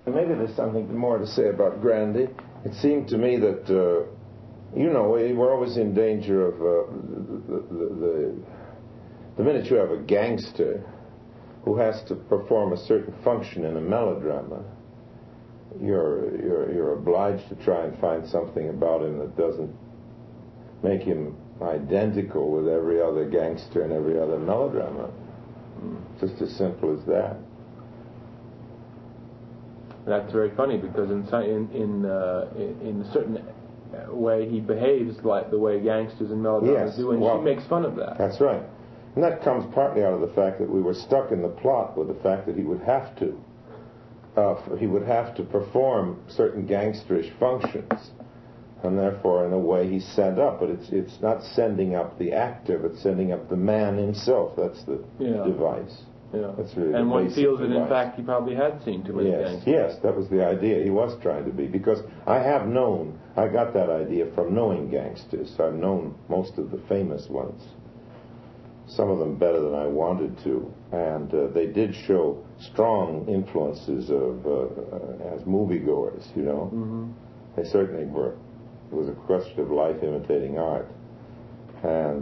Maybe there's something more to say about Grandy. It seemed to me that, we're always in danger of the minute you have a gangster who has to perform a certain function in a melodrama, you're obliged to try and find something about him that doesn't make him identical with every other gangster in every other melodrama. Just as simple as that. That's very funny, because in a certain way he behaves like the way gangsters in melodramas do, and she makes fun of that. That's right. And that comes partly out of the fact that we were stuck in the plot with the fact that he would have to perform certain gangsterish functions, and therefore, in a way, he's set up. But it's not sending up the actor, but sending up the man himself. That's the device. Yeah. That's really and one feels that, device. In fact, he probably had seen too many gangsters. Yes, that was the idea. He was trying to be. Because I got that idea from knowing gangsters. I've known most of the famous ones. Some of them better than I wanted to. And they did show strong influences of as moviegoers, Mm-hmm. They certainly were. It was a question of life imitating art. And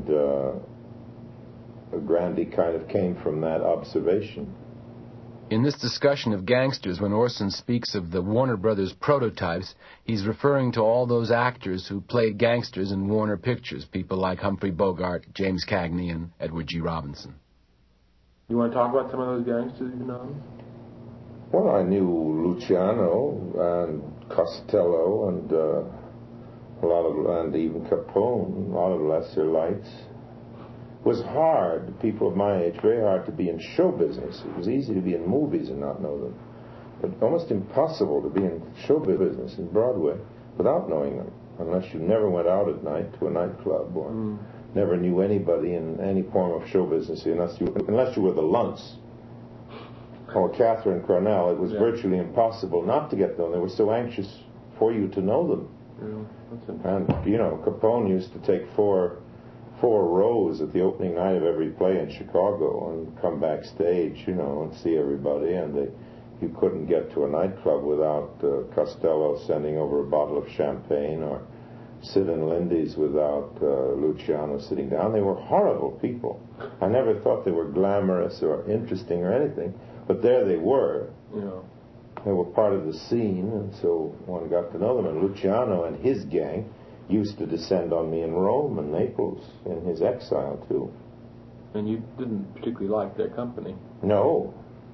Grandy kind of came from that observation. In this discussion of gangsters, when Orson speaks of the Warner Brothers prototypes, he's referring to all those actors who played gangsters in Warner Pictures, people like Humphrey Bogart, James Cagney, and Edward G. Robinson. You want to talk about some of those gangsters you've known? Well, I knew Luciano and Costello and and even Capone, a lot of lesser lights. It was hard, people of my age, very hard to be in show business. It was easy to be in movies and not know them, but almost impossible to be in show business in Broadway without knowing them, unless you never went out at night to a nightclub or never knew anybody in any form of show business unless you were the Luntz or Catherine Cornell. It was virtually impossible not to get them. They were so anxious for you to know them. And Capone used to take four rows at the opening night of every play in Chicago and come backstage, and see everybody. And you couldn't get to a nightclub without Costello sending over a bottle of champagne, or Sid and Lindy's without Luciano sitting down. They were horrible people. I never thought they were glamorous or interesting or anything, but there they were. They were part of the scene, and so one got to know them. And Luciano and his gang used to descend on me in Rome and Naples in his exile, too. And you didn't particularly like their company? No.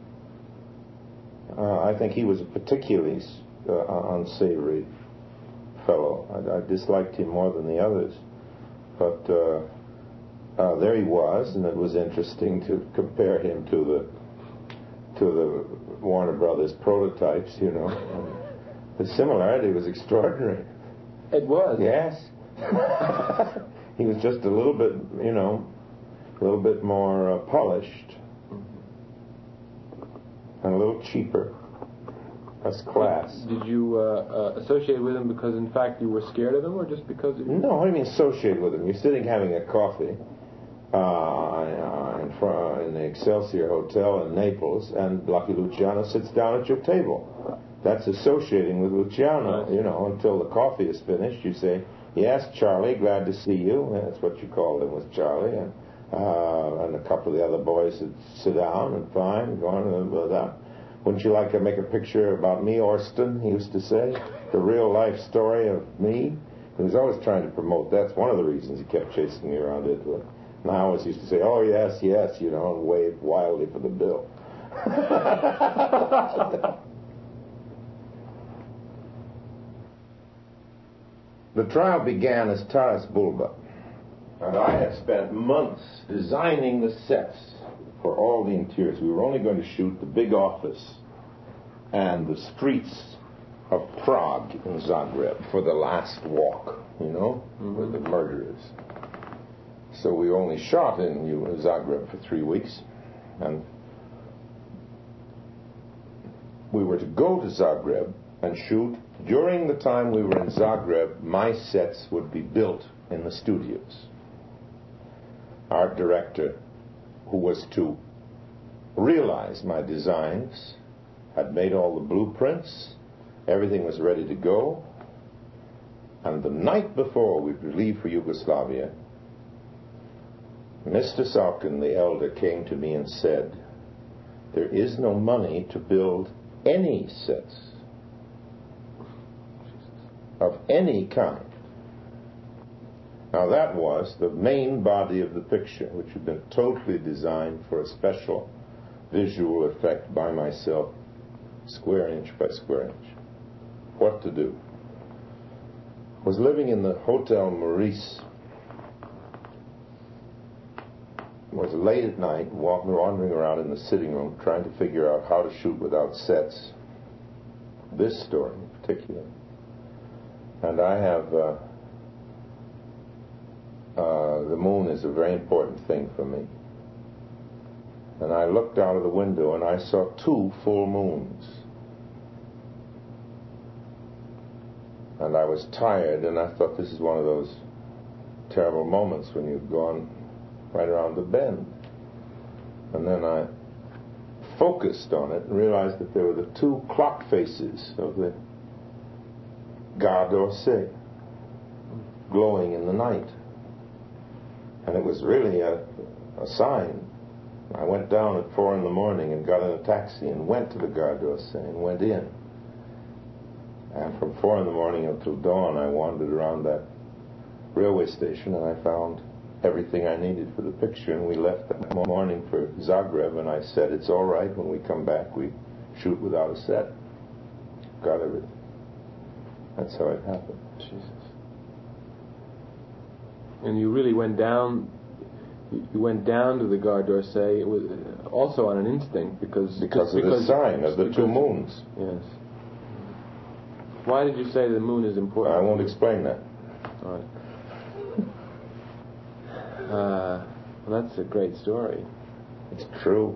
I think he was a particularly unsavory fellow. I disliked him more than the others. But there he was, and it was interesting to compare him to the Warner Brothers prototypes, The similarity was extraordinary. It was? Yes. He was just a little bit, a little bit more polished. And a little cheaper. Less class. Did you associate with him because, in fact, you were scared of him, or just because... No, what do you mean associate with him? You're sitting having a coffee in the Excelsior Hotel in Naples, and Lucky Luciano sits down at your table. That's associating with Luciano, until the coffee is finished. You say, "Yes, Charlie, glad to see you." That's what you called him, was Charlie. And a couple of the other boys would sit down and fine, go on and blah, blah. "Wouldn't you like to make a picture about me, Orson?" he used to say. "The real life story of me." He was always trying to promote. That's one of the reasons he kept chasing me around into it. And I always used to say, "Oh, yes, yes," and wave wildly for the bill. The trial began as Taras Bulba, and I had spent months designing the sets for all the interiors. We were only going to shoot the big office and the streets of Prague in Zagreb for the last walk, with the murderers. So we only shot in Zagreb for 3 weeks, and we were to go to Zagreb and shoot. During the time we were in Zagreb, my sets would be built in the studios. Art director, who was to realize my designs had made all the blueprints. Everything was ready to go. And the night before we would leave for Yugoslavia, Mr. Salkin, the elder, came to me and said, there is no money to build any sets of any kind. Now that was the main body of the picture, which had been totally designed for a special visual effect by myself, square inch by square inch. What to do? I was living in the Hotel Maurice. It was late at night, wandering around in the sitting room, trying to figure out how to shoot without sets. This story in particular. And I have, the moon is a very important thing for me. And I looked out of the window and I saw 2 full moons. And I was tired, and I thought, this is one of those terrible moments when you've gone right around the bend. And then I focused on it and realized that there were the 2 clock faces of the Gare d'Orsay glowing in the night. And it was really a sign. I went down at 4 in the morning and got in a taxi and went to the Gare d'Orsay and went in. And from 4 in the morning until dawn, I wandered around that railway station, and I found everything I needed for the picture. And we left that morning for Zagreb, and I said, it's all right. When we come back, we shoot without a set. Got everything. That's how it happened. Jesus. And you really went down. You went down to the Gare d'Orsay. It was also on an instinct because of the sign of the 2 moons. Yes. Why did you say the moon is important? I won't explain that. All right. Well, that's a great story. It's true.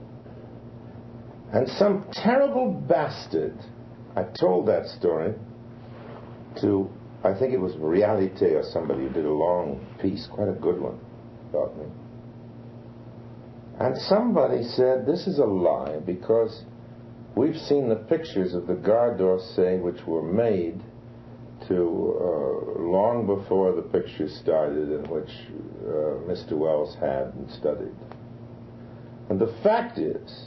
And some terrible bastard, I told that story to, I think it was Realite or somebody who did a long piece, quite a good one, about me. And somebody said, this is a lie, because we've seen the pictures of the Gare d'Orsay which were made to long before the pictures started, in which Mr. Wells had and studied. And the fact is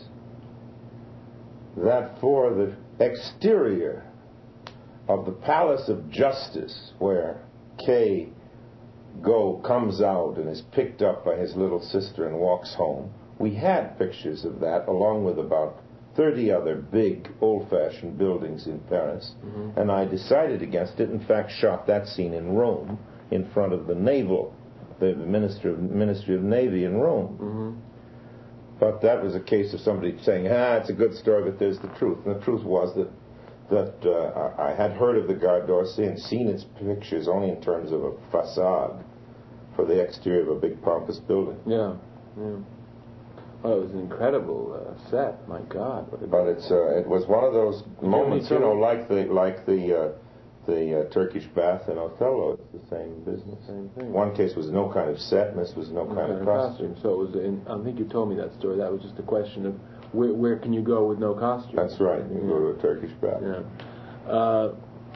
that for the exterior of the Palace of Justice, where Kay comes out and is picked up by his little sister and walks home, we had pictures of that along with about 30 other big old-fashioned buildings in Paris, and I decided against it. In fact, shot that scene in Rome in front of the Ministry of Navy in Rome. But that was a case of somebody saying, it's a good story, but there's the truth. And the truth was that I had heard of the Gare d'Orsay and seen its pictures only in terms of a facade for the exterior of a big pompous building. Yeah. Well, it was an incredible set. My God! But it was one of those moments, like the Turkish bath in Othello. It's the same business. Same thing. One case was no kind of set, and this was no kind of costume. So it was. I think you told me that story. That was just a question of where can you go with no costume? That's right. You go to a Turkish bath. Yeah.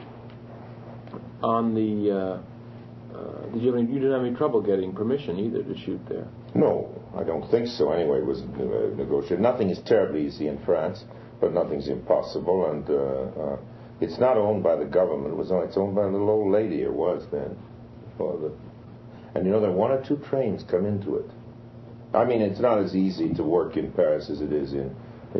On the. You didn't have any trouble getting permission either to shoot there? No, I don't think so. Anyway, it was negotiated. Nothing is terribly easy in France, but nothing's impossible. And it's not owned by the government. It's owned by a little old lady. It was then. And there are 1 or 2 trains come into it. I mean, it's not as easy to work in Paris as it is in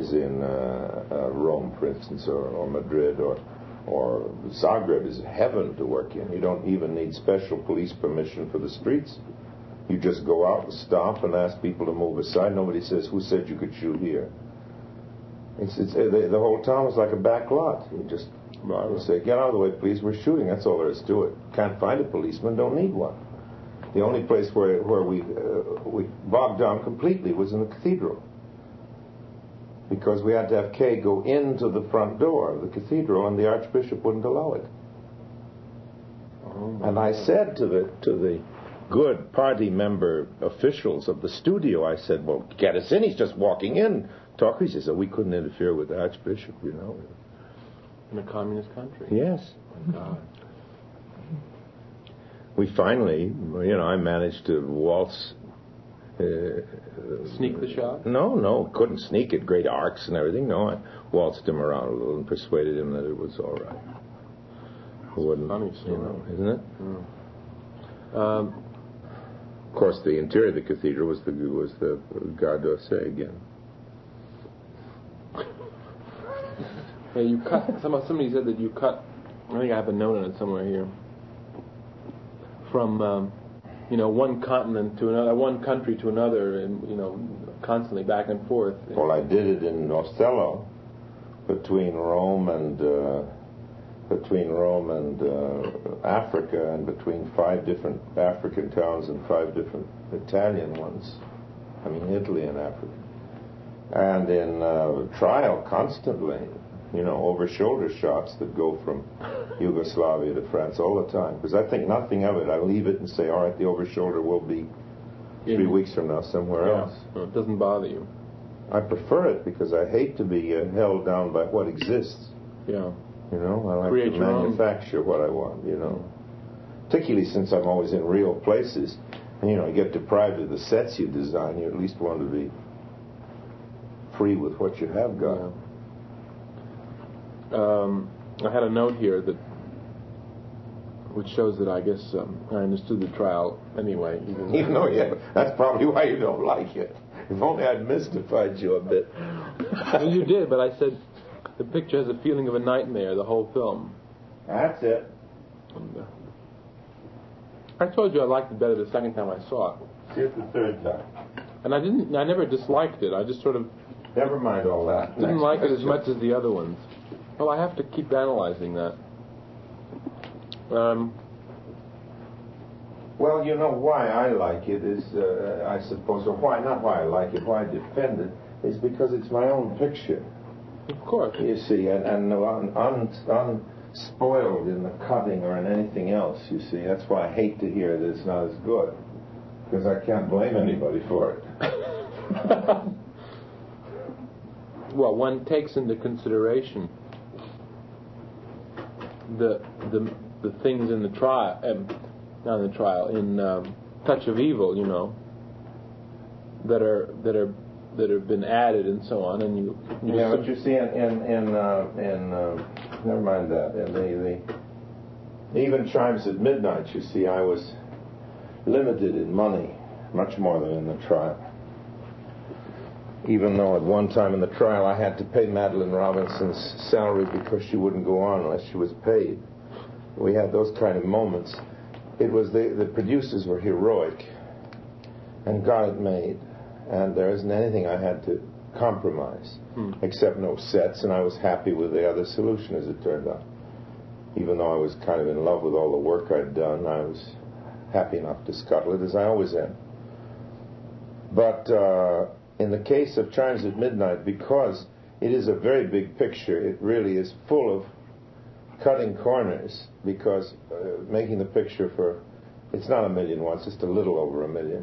Rome, for instance, or Madrid, or Zagreb is heaven to work in. You don't even need special police permission for the streets. You just go out and stop and ask people to move aside. Nobody says, who said you could shoot here? The whole town is like a back lot. You just say, get out of the way, please, we're shooting. That's all there is to it. Can't find a policeman, don't need one. The only place where we bogged down completely was in the cathedral, because we had to have Kay go into the front door of the cathedral, and the Archbishop wouldn't allow it. And I said to the good party member officials of the studio. I said, well, get us in. He's just walking in. He says, we couldn't interfere with the Archbishop, you know. In a communist country? Yes. Oh, my God. We finally, you know, I managed to waltz. Sneak the shot? No, couldn't sneak it. Great arcs and everything. No, I waltzed him around a little and persuaded him that it was all right. Funny story, you know, isn't it? Mm. Of course, the interior of the cathedral was the Gare d'Orsay again. Yeah, you cut. Somebody said that you cut. I think I have a note on it somewhere here. From one continent to another, one country to another, and constantly back and forth. Well, I did it in Ostello, between Rome and Africa, and between 5 different African towns and 5 different Italian ones. I mean, Italy and Africa. And in trial, constantly, over-shoulder shots that go from Yugoslavia to France all the time. Because I think nothing of it. I leave it and say, all right, the over-shoulder will be 3 weeks from now somewhere else. No, it doesn't bother you. I prefer it because I hate to be held down by what exists. Yeah. I like to manufacture what I want, Particularly since I'm always in real places. And, you get deprived of the sets you design. You at least want to be free with what you have got. Yeah. I had a note here which shows that I guess I understood the trial anyway. Even though, that's probably why you don't like it. If only I'd mystified you a bit. Well, you did, but I said the picture has a feeling of a nightmare, the whole film. That's it. And, I told you I liked it better the second time I saw it. See it the third time. And I never disliked it. I just sort of... Never mind all that. Didn't like it as much as the other ones. Well, I have to keep analyzing that. Well, why I like it is, I suppose, or not why I like it, why I defend it, is because it's my own picture. Of course. You see, and unspoiled in the cutting or in anything else, you see. That's why I hate to hear that it's not as good, because I can't blame anybody for it. Well, one takes into consideration the things in the trial, not in the trial, in Touch of Evil, that have been added and so on, and you but you see in never mind that. In the even Chimes at Midnight, you see, I was limited in money, much more than in the trial. Even though at one time in the trial I had to pay Madeline Robinson's salary because she wouldn't go on unless she was paid. We had those kind of moments. It was the producers were heroic and got it made. And there isn't anything I had to compromise, except no sets, and I was happy with the other solution as it turned out. Even though I was kind of in love with all the work I'd done, I was happy enough to scuttle it, as I always am. But in the case of Chimes at Midnight, because it is a very big picture, it really is full of cutting corners, because making the picture for, it's not $1 million once, just a little over $1 million,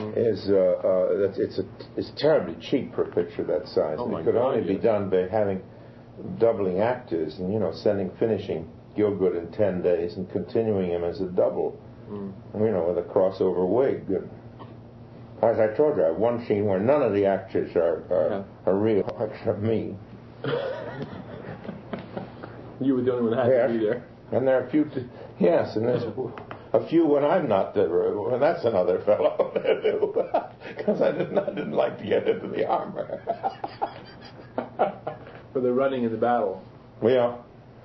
it's terribly cheap for a picture that size. Oh, it could only be done by having doubling actors and finishing Gielgud in 10 days and continuing him as a double, with a crossover wig. As I told you, I have one scene where none of the actors are real, except me. You were the only one that had to be there. And there are a few, and there's a few when I'm not there, and that's another fellow, because I didn't like to get into the armor. For the running in the battle. Yeah.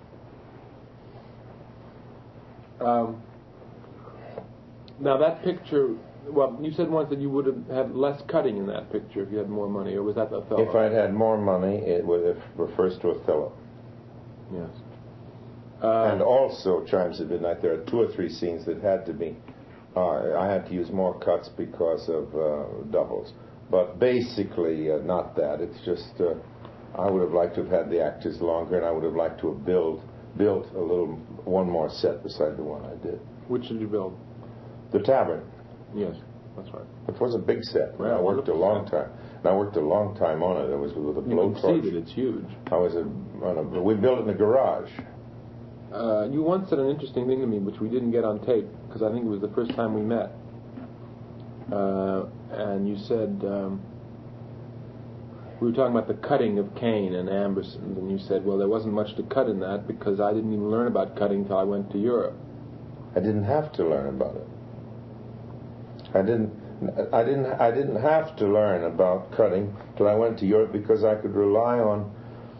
Now that picture, well, you said once that you would have had less cutting in that picture if you had more money, or was that Othello? If I'd had more money, it refers to Othello. Yes. And also, Chimes at Midnight, there are 2 or 3 scenes that had to be, I had to use more cuts because of doubles. But basically, not that. It's just, I would have liked to have had the actors longer, and I would have liked to have built one more set beside the one I did. Which did you build? The Tavern. Yes, that's right. It was a big set. Well, I worked a long time. And I worked a long time on it. It was with a blowtorch. You can see that it's huge. We built it in a garage. You once said an interesting thing to me, which we didn't get on tape, because I think it was the first time we met. And you said, we were talking about the cutting of Cain and Ambersons, and you said, well, there wasn't much to cut in that because I didn't even learn about cutting till I went to Europe. I didn't have to learn about it. I didn't have to learn about cutting till I went to Europe because I could rely on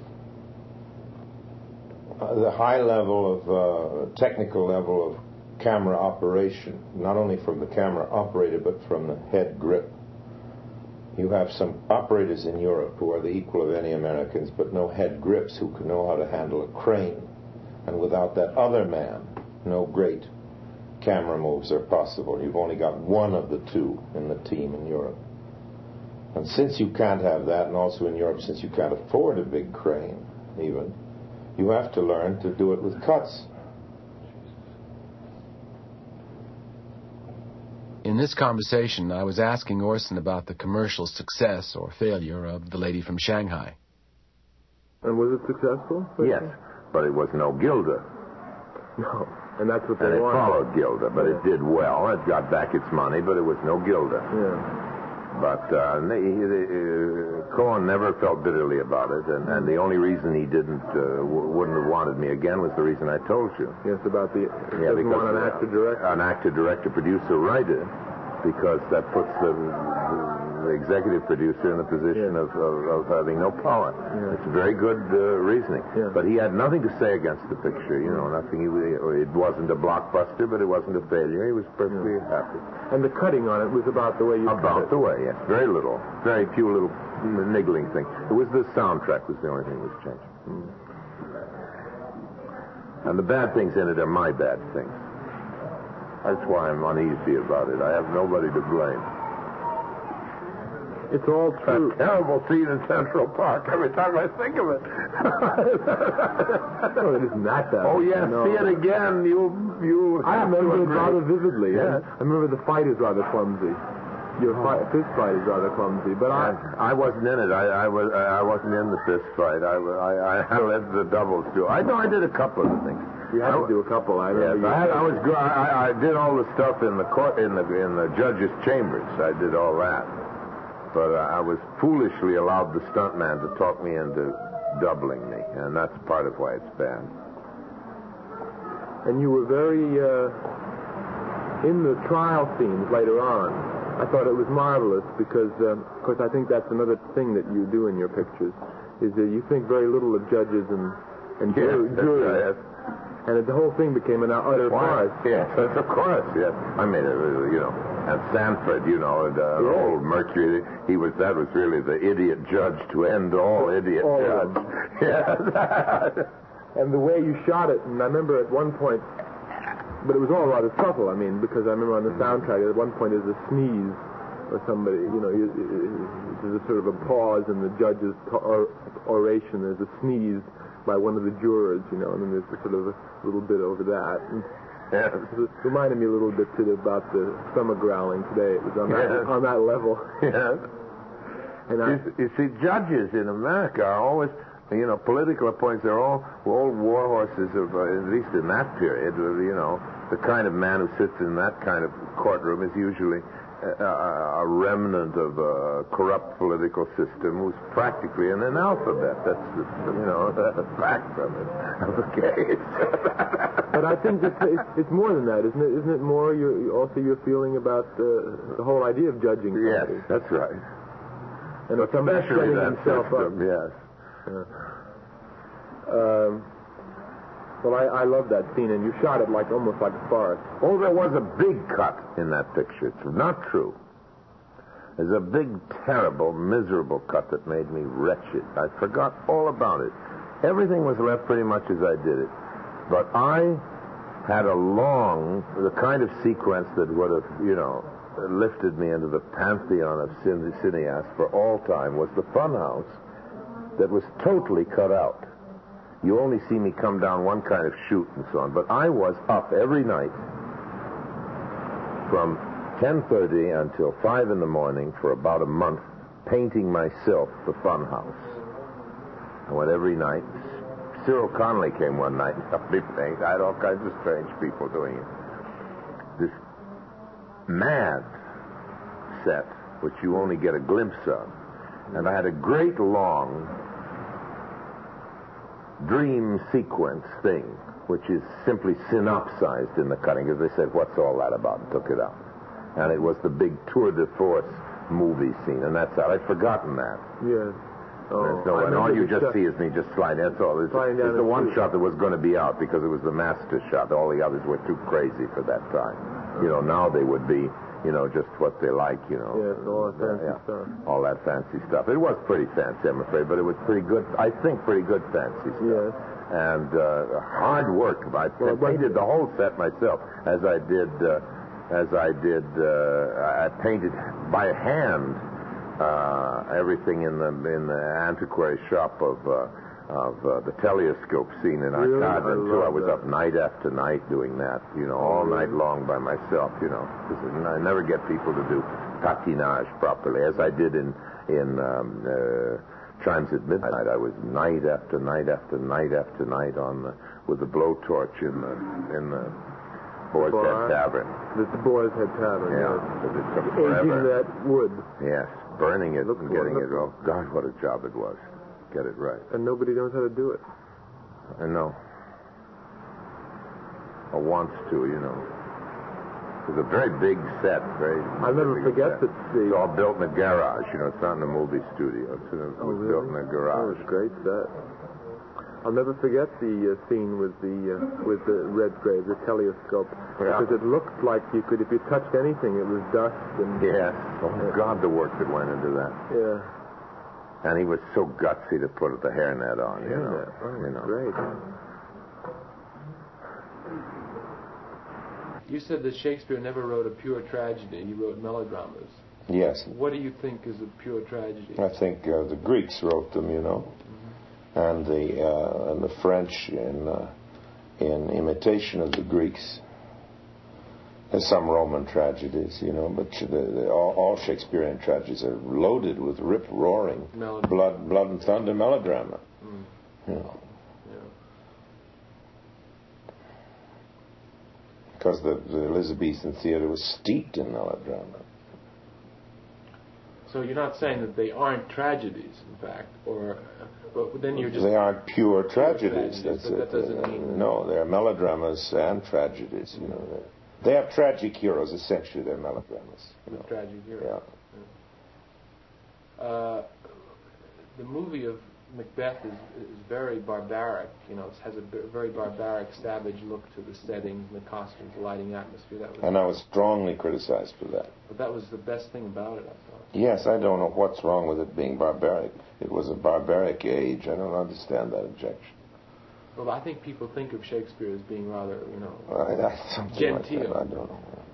the high level of technical level of camera operation, not only from the camera operator but from the head grip. You have some operators in Europe who are the equal of any Americans, but no head grips who can know how to handle a crane. And without that other man, no great camera moves are possible. You've only got one of the two in the team in Europe. And since you can't have that, and also in Europe, since you can't afford a big crane even, you have to learn to do it with cuts. In this conversation, I was asking Orson about the commercial success or failure of The Lady from Shanghai. And was it successful? Yes, but it was no Gilda. No, and that's what they wanted. And it followed Gilda, but it did well. It got back its money, but it was no Gilda. Yeah. But Cohen never felt bitterly about it, and the only reason he wouldn't have wanted me again was the reason I told you. Yes, about the because want an actor-director. An actor-director, producer, writer, because that puts the executive producer in the position of having no power. Yeah. It's very good reasoning. Yeah. But he had nothing to say against the picture, nothing. It wasn't a blockbuster, but it wasn't a failure. He was perfectly happy. And the cutting on it was about the way you cut it? About the way, yes. Very little. Very few little niggling things. It was the soundtrack was the only thing that was changed. And the bad things in it are my bad things. That's why I'm uneasy about it. I have nobody to blame. It's all true. That terrible scene in Central Park. Every time I think of it. No, it isn't that bad. Oh, yes. See it again. You I remember it rather vividly. Yes. I remember the fight is rather clumsy. Your fist fight is rather clumsy. But I wasn't in it. I wasn't in the fist fight. I led the doubles too. I did a couple of things. You had to do a couple. I remember. I did all the stuff in the court in the judges' chambers. I did all that. But I was foolishly allowed the stuntman to talk me into doubling me, and that's part of why it's bad. And you were very in the trial scenes later on. I thought it was marvelous because, of course, I think that's another thing that you do in your pictures, is that you think very little of judges and juries. Right. And the whole thing became an utter farce. Yes, of course, yes. I mean, and Sanford, the old Mercury, that was really the idiot judge to end all idiot judge. Yes. And the way you shot it, and I remember at one point, but it was all rather subtle, because I remember on the soundtrack, at one point there's a sneeze, or somebody, there's a sort of a pause in the judge's oration, there's a sneeze by one of the jurors, and then there's sort of a little bit over that. And it reminded me a little bit about the summer growling today. It was on that level. Yes. And you see, judges in America are always, political appointments. They're all war horses, at least in that period. The kind of man who sits in that kind of courtroom is usually a remnant of a corrupt political system who's practically an analphabet. That's the fact of the case. But I think it's more than that, isn't it? Isn't it more your feeling about the whole idea of judging somebody? Yes, that's right. And especially that system, yes. Well, I love that scene, and you shot it almost like a farce. Oh, there was a big cut in that picture. It's not true. There's a big, terrible, miserable cut that made me wretched. I forgot all about it. Everything was left pretty much as I did it. But I had the kind of sequence that would have, lifted me into the pantheon of cineasts for all time was the Funhouse that was totally cut out. You only see me come down one kind of chute and so on. But I was up every night from 10:30 until 5 in the morning for about a month, painting myself the fun house. I went every night. Cyril Connolly came one night and helped me paint. I had all kinds of strange people doing it. This mad set, which you only get a glimpse of. And I had a great long dream sequence thing, which is simply synopsized in the cutting, because they said, what's all that about? And took it out. And it was the big tour de force movie scene, and that's out. I'd forgotten that. Yes. Oh, and all you just see is me just sliding. That's all. It's the one shot that was going to be out because it was the master shot. All the others were too crazy for that time. Now they would be, just what they like, Yes, all that fancy stuff. All that fancy stuff. It was pretty fancy, I'm afraid, but it was pretty good. I think pretty good fancy stuff. Yes. And hard work. I painted the whole set myself, as I did. I painted by hand everything in the antiquary shop of the telescope scene in Arcade. I was up night after night doing that, all night long by myself, I never get people to do patinage properly, as I did in Chimes at Midnight. I was night after night after night after night with the blowtorch in the Boar's Head Tavern. The Boar's Head Tavern, yeah. Yes. It took forever. Aging that wood. Yes, burning it and getting it. Oh, God, what a job it was. Get it right. And nobody knows how to do it. I know. Or wants to, It was a very big set. I'll never forget that. It's all built in a garage. It's not in a movie studio. It was built in a garage. That was a great set. I'll never forget the scene with the Redgrave, the telescope, because it looked like if you touched anything, it was dust and. Yes. Oh God, the work that went into that. Yeah. And he was so gutsy to put the hairnet on. Great. You said that Shakespeare never wrote a pure tragedy. He wrote melodramas. Yes. What do you think is a pure tragedy? I think the Greeks wrote them, and the French in imitation of the Greeks. There's some Roman tragedies, but all Shakespearean tragedies are loaded with rip-roaring, blood and thunder melodrama. Because the Elizabethan theater was steeped in melodrama. So you're not saying that they aren't tragedies, in fact, but then you're just... They aren't pure tragedies. That's it. That doesn't mean... No, they're melodramas and tragedies. They have tragic heroes. Essentially, they're melodramas. Tragic heroes. Yeah. The movie of Macbeth is very barbaric. It has a very barbaric, savage look to the settings and the costumes, the lighting, atmosphere. And I was strongly criticized for that. But that was the best thing about it, I thought. Yes, I don't know what's wrong with it being barbaric. It was a barbaric age. I don't understand that objection. Well, I think people think of Shakespeare as being rather, genteel. Like I don't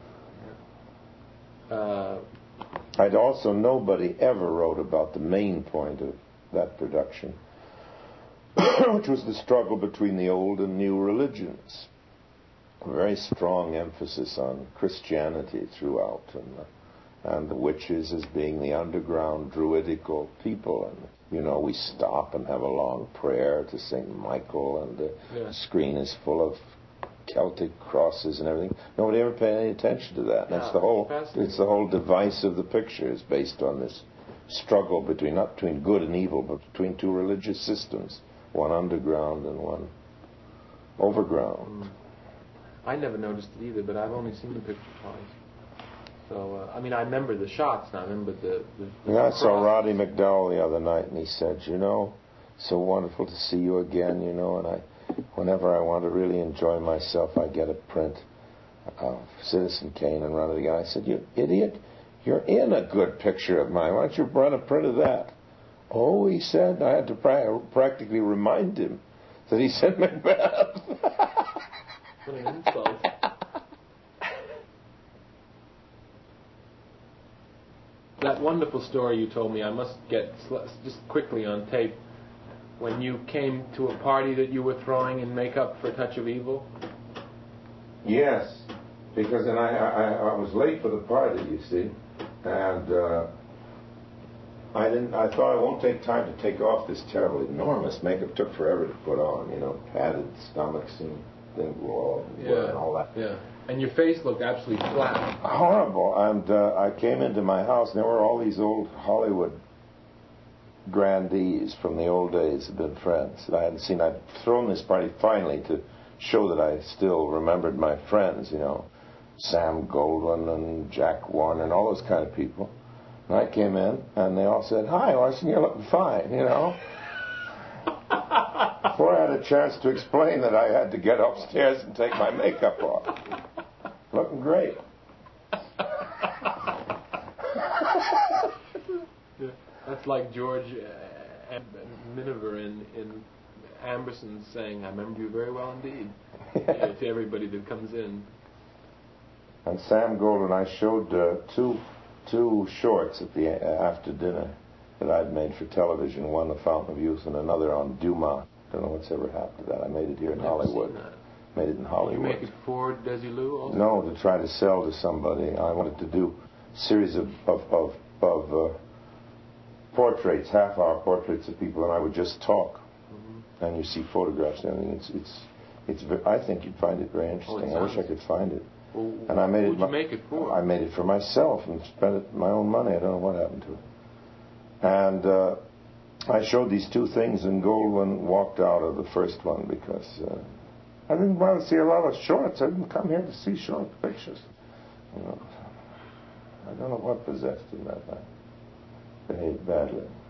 know. I'd also, nobody ever wrote about the main point of that production, which was the struggle between the old and new religions. A very strong emphasis on Christianity throughout, and the witches as being the underground druidical people. And we stop and have a long prayer to St. Michael, and the screen is full of Celtic crosses and everything. Nobody ever paid any attention to that. And it's the whole device of the picture is based on this struggle not between good and evil, but between two religious systems, one underground and one overground. I never noticed it either, but I've only seen the picture twice. So, I remember the shots now. I remember the I saw Roddy McDowell the other night, and he said, so wonderful to see you again, and whenever I want to really enjoy myself, I get a print of Citizen Kane and run it again. I said, you idiot, you're in a good picture of mine. Why don't you run a print of that? Oh, he said, I had to practically remind him that he said Macbeth. What an insult. That wonderful story you told me, I must get just quickly on tape. When you came to a party that you were throwing in makeup for Touch of Evil? Yes. Because then I was late for the party, you see, and I thought I won't take time to take off this terrible, enormous makeup. It took forever to put on, padded stomachs and things, and all that. Yeah. And your face looked absolutely flat. Horrible. And I came into my house, and there were all these old Hollywood grandees from the old days had been friends that I hadn't seen. I'd thrown this party finally to show that I still remembered my friends, Sam Goldwyn and Jack Warner and all those kind of people. And I came in, and they all said, "Hi, Orson, you're looking fine," Before I had a chance to explain that I had to get upstairs and take my makeup off. Looking great. That's like George Miniver in Amberson saying, "I remember you very well indeed," to everybody that comes in. And Sam Goldwyn, I showed two shorts after dinner that I'd made for television. One, The Fountain of Youth, and another on Dumas. I don't know what's ever happened to that. I made it here in Hollywood. Made it in Hollywood. Did you make it for Desilu also? No, to try to sell to somebody. I wanted to do a series of portraits, half-hour portraits of people, and I would just talk. Mm-hmm. And you see photographs and everything. It's. I think you'd find it very interesting. I wish I could find it. Well, and I made it. Who'd you make it for? I made it for myself and spent it my own money. I don't know what happened to it. And I showed these two things, and Goldwyn walked out of the first one because I didn't want to see a lot of shorts. I didn't come here to see short pictures. I don't know what possessed him that night. Behaved badly.